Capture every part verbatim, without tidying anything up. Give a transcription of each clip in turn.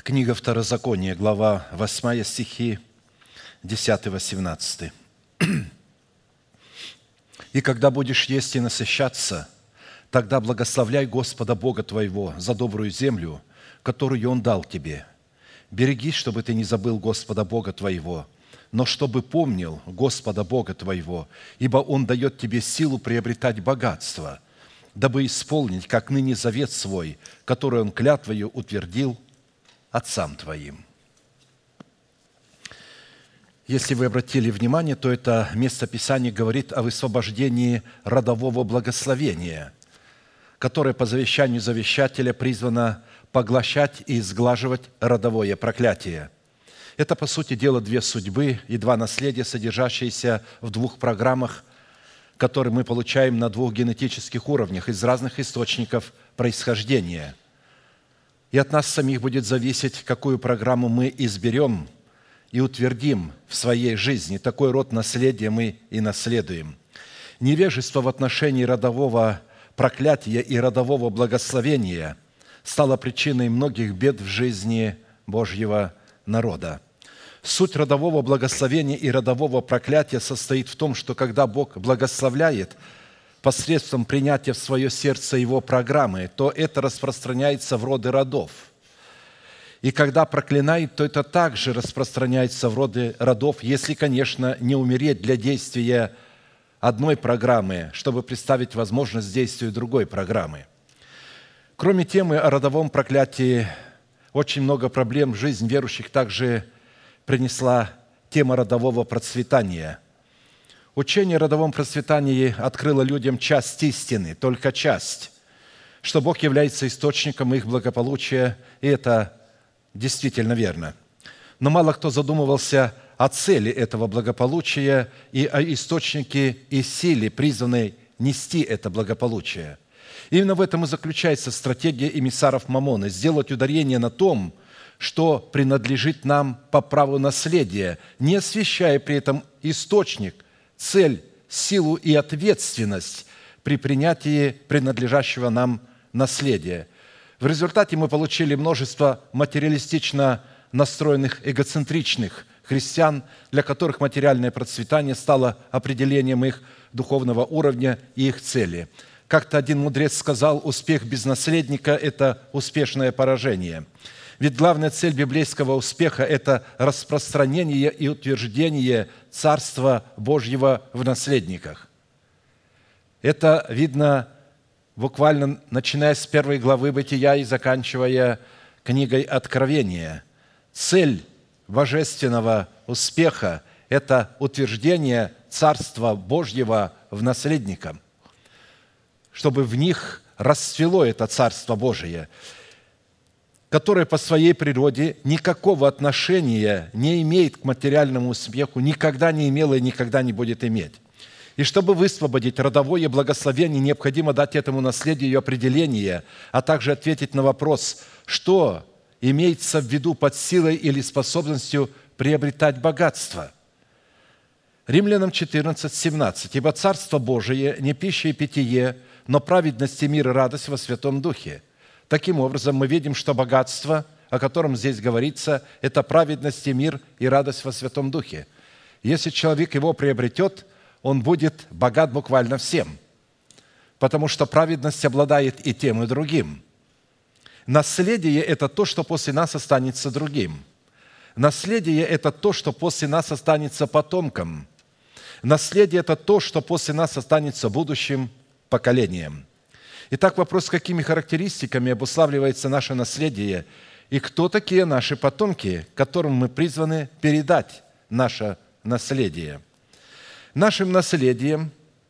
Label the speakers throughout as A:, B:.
A: Книга Второзакония, глава восьмая, стихи десятый-восемнадцатый. «И когда будешь есть и насыщаться, тогда благословляй Господа Бога твоего за добрую землю, которую Он дал тебе. Берегись, чтобы ты не забыл Господа Бога твоего, но чтобы помнил Господа Бога твоего, ибо Он дает тебе силу приобретать богатство, дабы исполнить, как ныне, завет свой, который Он клятвою утвердил отцам твоим». Если вы обратили внимание, то это место Писания говорит о высвобождении родового благословения, которое по завещанию завещателя призвано поглощать и сглаживать родовое проклятие. Это, по сути дела, две судьбы и два наследия, содержащиеся в двух программах, которые мы получаем на двух генетических уровнях из разных источников происхождения. И от нас самих будет зависеть, какую программу мы изберем и утвердим в своей жизни. Такой род наследия мы и наследуем. Невежество в отношении родового проклятия и родового благословения стало причиной многих бед в жизни Божьего народа. Суть родового благословения и родового проклятия состоит в том, что когда Бог благословляет посредством принятия в свое сердце Его программы, то это распространяется в роды родов. И когда проклинает, то это также распространяется в роды родов, если, конечно, не умереть для действия одной программы, чтобы представить возможность действия другой программы. Кроме темы о родовом проклятии, очень много проблем в жизнь верующих также принесла тема родового процветания. Учение о родовом процветании открыло людям часть истины, только часть, что Бог является источником их благополучия, и это действительно верно. Но мало кто задумывался о цели этого благополучия и о источнике и силе, призванной нести это благополучие. Именно в этом и заключается стратегия эмиссаров Мамоны – сделать ударение на том, что принадлежит нам по праву наследия, не освящая при этом источник, цель, силу и ответственность при принятии принадлежащего нам наследия. В результате мы получили множество материалистично настроенных, эгоцентричных христиан, для которых материальное процветание стало определением их духовного уровня и их цели. Как-то один мудрец сказал: успех без наследника – это успешное поражение. Ведь главная цель библейского успеха – это распространение и утверждение Царства Божьего в наследниках. Это видно буквально начиная с первой главы Бытия и заканчивая книгой Откровения. Цель божественного успеха – это утверждение Царства Божьего в наследниках, чтобы в них расцвело это Царство Божие, которое по своей природе никакого отношения не имеет к материальному успеху, никогда не имело и никогда не будет иметь. И чтобы высвободить родовое благословение, необходимо дать этому наследию определение, а также ответить на вопрос, что имеется в виду под силой или способностью приобретать богатство. Римлянам четырнадцать, семнадцать. «Ибо Царство Божие не пища и питье, но праведность и мир и радость во Святом Духе». Таким образом, мы видим, что богатство, о котором здесь говорится, это праведность и мир и радость во Святом Духе. Если человек его приобретет, он будет богат буквально всем, потому что праведность обладает и тем, и другим. Наследие – это то, что после нас останется другим. Наследие – это то, что после нас останется потомкам. Наследие – это то, что после нас останется будущим поколением. Итак, вопрос, какими характеристиками обуславливается наше наследие и кто такие наши потомки, которым мы призваны передать наше наследие. Нашим наследием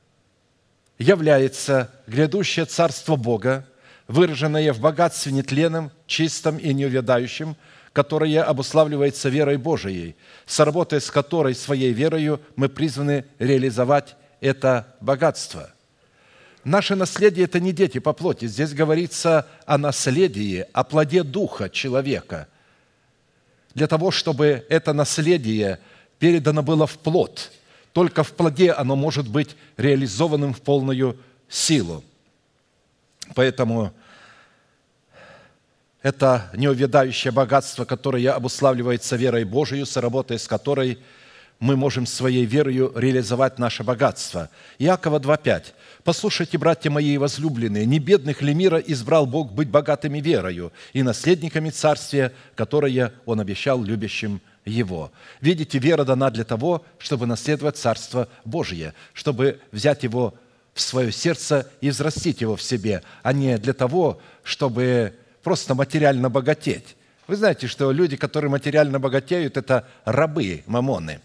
A: является грядущее Царство Бога, выраженное в богатстве нетленном, чистом и неувядающем, которое обуславливается верой Божией, сработая с которой своей верою мы призваны реализовать это богатство. Наше наследие – это не дети по плоти. Здесь говорится о наследии, о плоде духа человека. Для того, чтобы это наследие передано было в плод, только в плоде оно может быть реализованным в полную силу. Поэтому это неувядающее богатство, которое обуславливается верой Божией, соработой с которой мы можем своей верою реализовать наше богатство. Иакова два пять. «Послушайте, братья мои возлюбленные, не бедных ли мира избрал Бог быть богатыми верою и наследниками царствия, которое Он обещал любящим Его». Видите, вера дана для того, чтобы наследовать Царство Божие, чтобы взять его в свое сердце и взрастить его в себе, а не для того, чтобы просто материально богатеть. Вы знаете, что люди, которые материально богатеют, это рабы мамоны.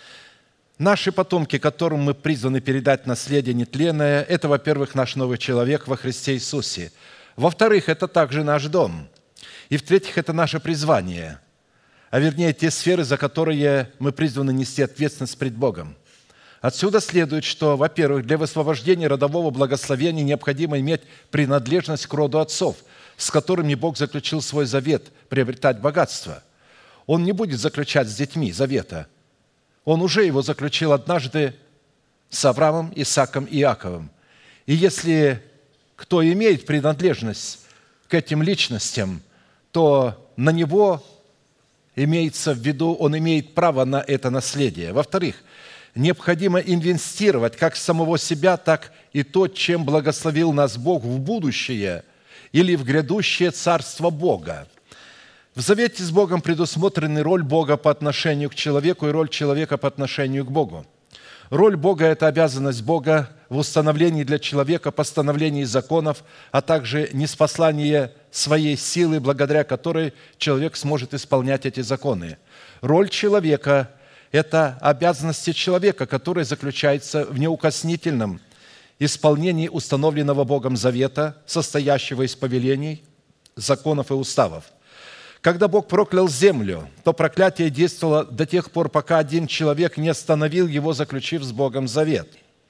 A: Наши потомки, которым мы призваны передать наследие нетленное, это, во-первых, наш новый человек во Христе Иисусе. Во-вторых, это также наш дом. И, в-третьих, это наше призвание, а вернее, те сферы, за которые мы призваны нести ответственность пред Богом. Отсюда следует, что, во-первых, для высвобождения родового благословения необходимо иметь принадлежность к роду отцов, с которыми Бог заключил свой завет приобретать богатство. Он не будет заключать с детьми завета. Он уже его заключил однажды с Авраамом, Исааком и Иаковом. И если кто имеет принадлежность к этим личностям, то на него имеется в виду, он имеет право на это наследие. Во-вторых, необходимо инвестировать как самого себя, так и то, чем благословил нас Бог в будущее или в грядущее царство Бога. В завете с Богом предусмотрены роль Бога по отношению к человеку и роль человека по отношению к Богу. Роль Бога – это обязанность Бога в установлении для человека постановлений и законов, а также ниспослание своей силы, благодаря которой человек сможет исполнять эти законы. Роль человека – это обязанности человека, которые заключаются в неукоснительном исполнении установленного Богом завета, состоящего из повелений, законов и уставов. Когда Бог проклял землю, то проклятие действовало до тех пор, пока один человек не остановил его, заключив с Богом завет.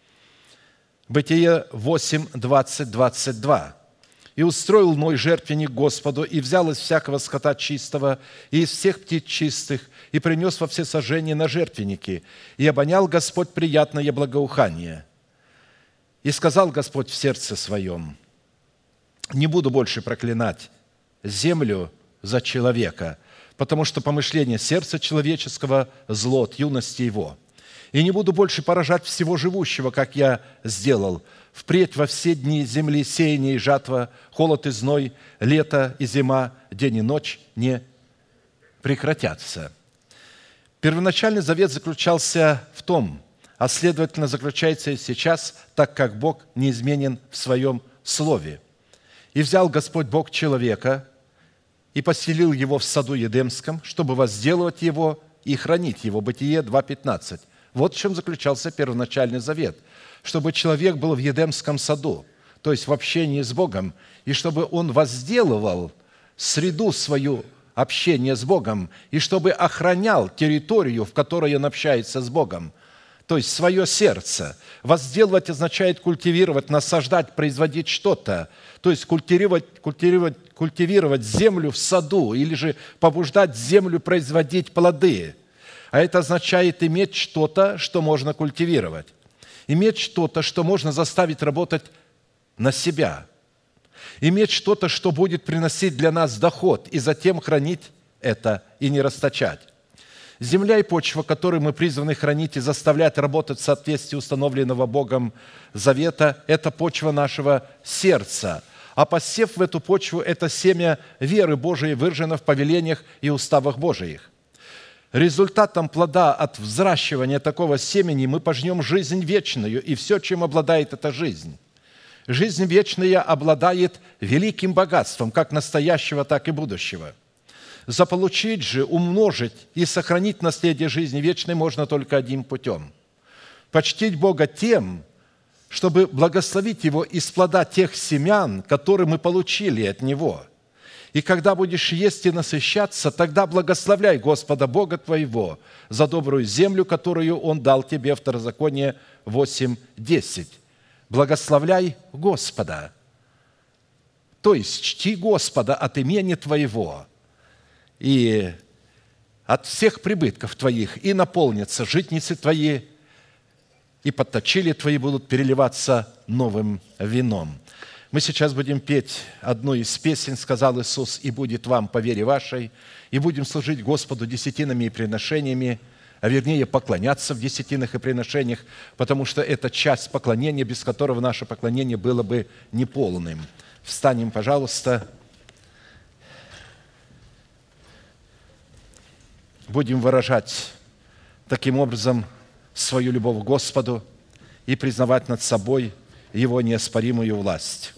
A: Бытие восемь, двадцать, двадцать два. «И устроил Ной жертвенник Господу, и взял из всякого скота чистого, и из всех птиц чистых, и принес во всесожжение на жертвенники, и обонял Господь приятное благоухание. И сказал Господь в сердце своем: не буду больше проклинать землю за человека, потому что помышление сердца человеческого – зло от юности его. И не буду больше поражать всего живущего, как я сделал. Впредь во все дни земли сеяние и жатва, холод и зной, лето и зима, день и ночь не прекратятся». Первоначальный завет заключался в том, а следовательно заключается и сейчас, так как Бог неизменен в Своем Слове. «И взял Господь Бог человека, и поселил его в саду Едемском, чтобы возделывать его и хранить его». Бытие два пятнадцать. Вот в чем заключался первоначальный завет. Чтобы человек был в Едемском саду, то есть в общении с Богом, и чтобы он возделывал среду свою общения с Богом, и чтобы охранял территорию, в которой он общается с Богом, то есть свое сердце. Возделывать означает культивировать, насаждать, производить что-то, то есть культивировать, культивировать, культивировать землю в саду или же побуждать землю производить плоды. А это означает иметь что-то, что можно культивировать. Иметь что-то, что можно заставить работать на себя. Иметь что-то, что будет приносить для нас доход, и затем хранить это и не расточать. Земля и почва, которые мы призваны хранить и заставлять работать в соответствии установленного Богом завета, это почва нашего сердца. А посев в эту почву – это семя веры Божией, выражено в повелениях и уставах Божиих. Результатом плода от взращивания такого семени мы пожнем жизнь вечную и все, чем обладает эта жизнь. Жизнь вечная обладает великим богатством, как настоящего, так и будущего. Заполучить же, умножить и сохранить наследие жизни вечной можно только одним путем. Почтить Бога тем, чтобы благословить Его из плода тех семян, которые мы получили от Него. И когда будешь есть и насыщаться, тогда благословляй Господа Бога твоего за добрую землю, которую Он дал тебе. Второзаконие восемь десять. Благословляй Господа, то есть чти Господа от имени твоего, и от всех прибытков твоих и наполнятся житницы твои, и подточили твои будут переливаться новым вином. Мы сейчас будем петь одну из песен, сказал Иисус, «И будет вам по вере вашей», и будем служить Господу десятинами и приношениями, а вернее поклоняться в десятинах и приношениях, потому что это часть поклонения, без которого наше поклонение было бы неполным. Встанем, пожалуйста. Будем выражать таким образом свою любовь к Господу и признавать над собой Его неоспоримую власть.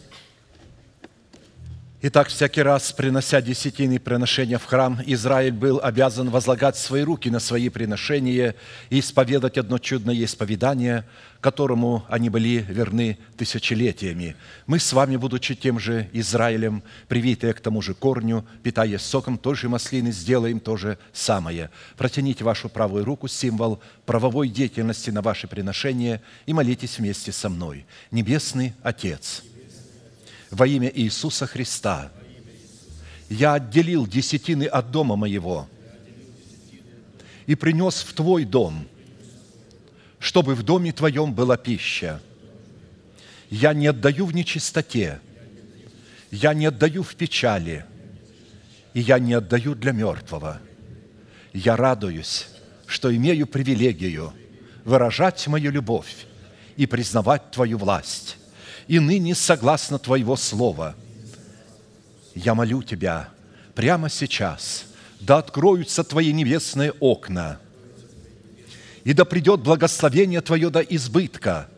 A: Итак, всякий раз, принося десятины приношения в храм, Израиль был обязан возлагать свои руки на свои приношения и исповедать одно чудное исповедание, которому они были верны тысячелетиями. Мы с вами, будучи тем же Израилем, привитые к тому же корню, питаясь соком той же маслины, сделаем то же самое. Протяните вашу правую руку, символ правовой деятельности на ваше приношение, и молитесь вместе со мной. Небесный Отец, во имя Иисуса Христа, я отделил десятины от дома моего и принес в Твой дом, чтобы в доме Твоем была пища. Я не отдаю в нечистоте, я не отдаю в печали, и я не отдаю для мертвого. Я радуюсь, что имею привилегию выражать мою любовь и признавать Твою власть. И ныне, согласно Твоего слова, я молю Тебя прямо сейчас, да откроются Твои небесные окна, и да придет благословение Твое до избытка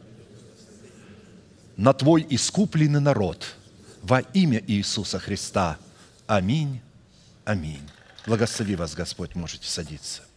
A: на Твой искупленный народ во имя Иисуса Христа. Аминь. Аминь. Благослови вас, Господь, можете садиться.